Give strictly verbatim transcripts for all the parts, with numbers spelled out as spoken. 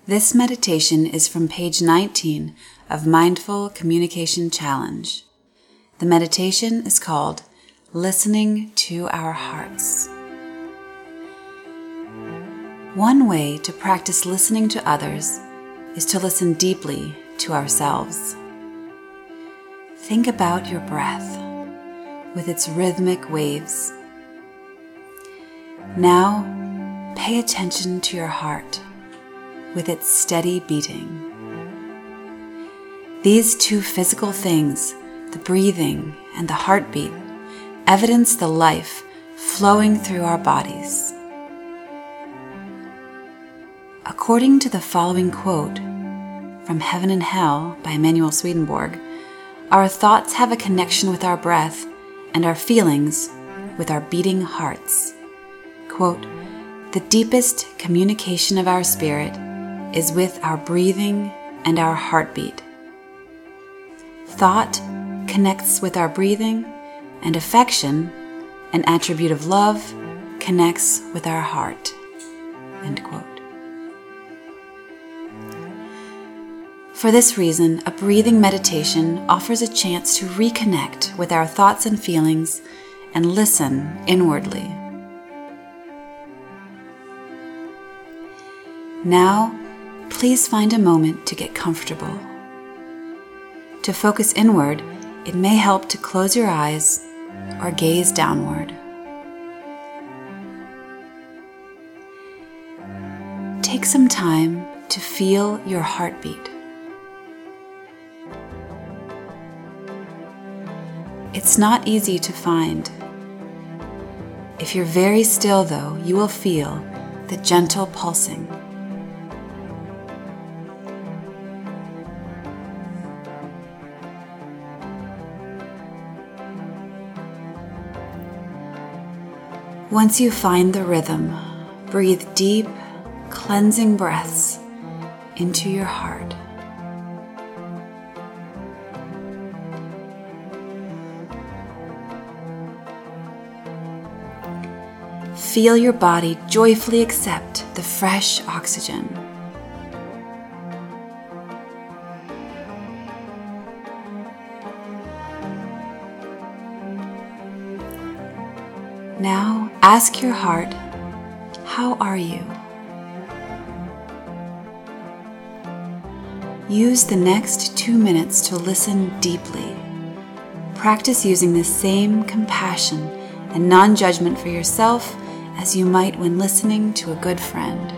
This meditation is from page nineteen of Mindful Communication Challenge. The meditation is called Listening to Our Hearts. One way to practice listening to others is to listen deeply to ourselves. Think about your breath with its rhythmic waves. Now, pay attention to your heart with its steady beating. These two physical things, the breathing and the heartbeat, evidence the life flowing through our bodies. According to the following quote from Heaven and Hell by Emanuel Swedenborg, our thoughts have a connection with our breath and our feelings with our beating hearts. Quote, "The deepest communication of our spirit is with our breathing and our heartbeat. Thought connects with our breathing, and affection, an attribute of love, connects with our heart." End quote. For this reason, a breathing meditation offers a chance to reconnect with our thoughts and feelings and listen inwardly. Now, please find a moment to get comfortable. To focus inward, it may help to close your eyes or gaze downward. Take some time to feel your heartbeat. It's not easy to find. If you're very still, though, you will feel the gentle pulsing. Once you find the rhythm, breathe deep, cleansing breaths into your heart. Feel your body joyfully accept the fresh oxygen. Now ask your heart, how are you? Use the next two minutes to listen deeply. Practice using the same compassion and non-judgment for yourself as you might when listening to a good friend.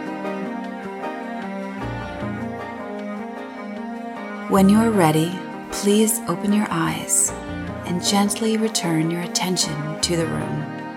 When you are ready, please open your eyes and gently return your attention to the room.